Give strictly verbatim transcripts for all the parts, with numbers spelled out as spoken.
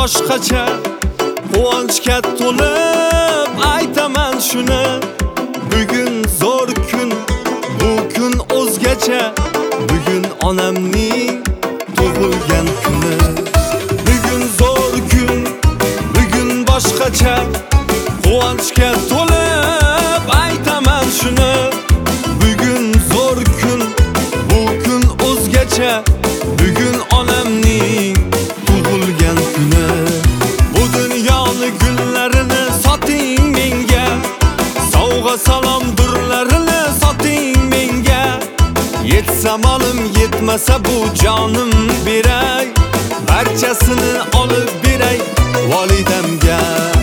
boshqacha, quvonchga to'lib aytaman shuni. Bugun zo'r kun, bu kun o'zgacha. Bugun onamning tug'ilgan kuni. Bugun zo'r kun, bugun boshqacha, quvonchga to'lib aytaman shuni. Bugun zo'r kun, bu kun o'zgacha. Bugun onamning tug'ilgan kuni. Bu dunyoni gullarini soting menga, sovg'a salom durlarini soting menga. Yetsa molim, yetmasa bu jonim beray, barchasini olib beray volidamga.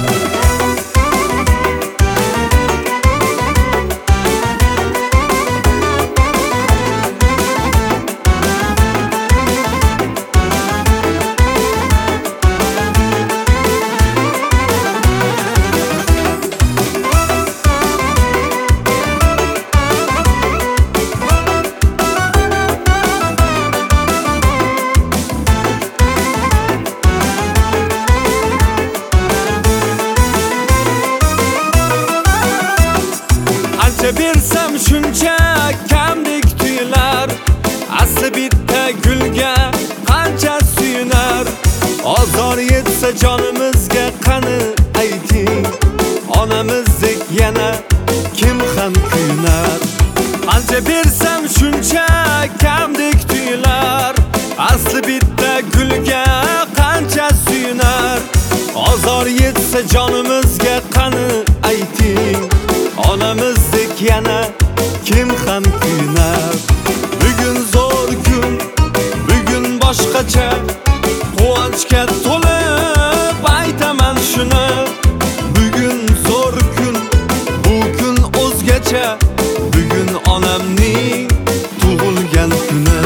Bersam shuncha kamdek tuyular, asli bitta gulga qancha suyunar. Ozor yetsa jonimizga qani ayting, onamizdek yana kim ham kuyunar. Qancha bersam shuncha kamdek tuyular, asli bitta gulga qancha suyunar. Ozor yetsa jonimizga qani ayting, onamizdek yana kim ham kuyunar. Bugun zo'r kun, bugun boshqacha, quvonchga to'lib aytaman shuni. Bugun zo'r kun, bu kun o'zgacha. Bugun onamning tug'ilgan kuni.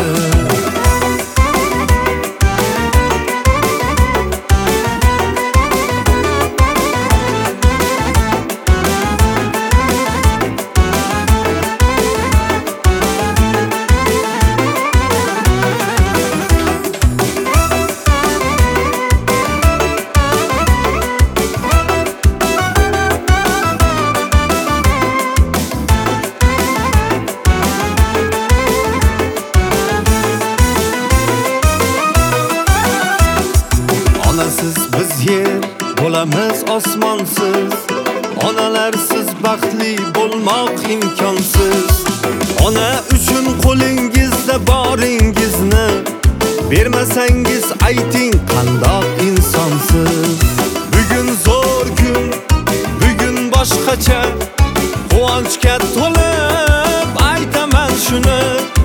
Onasiz biz yer bo'lamiz osmonsiz, onalarsiz baxtli bo'lmoq imkonsiz. Ona uchun qo'lingizda boringizni bermasangiz ayting qandoq insonsiz. Bugun zo'r kun, bugun boshqacha, quvonchga to'lib aytaman shuni.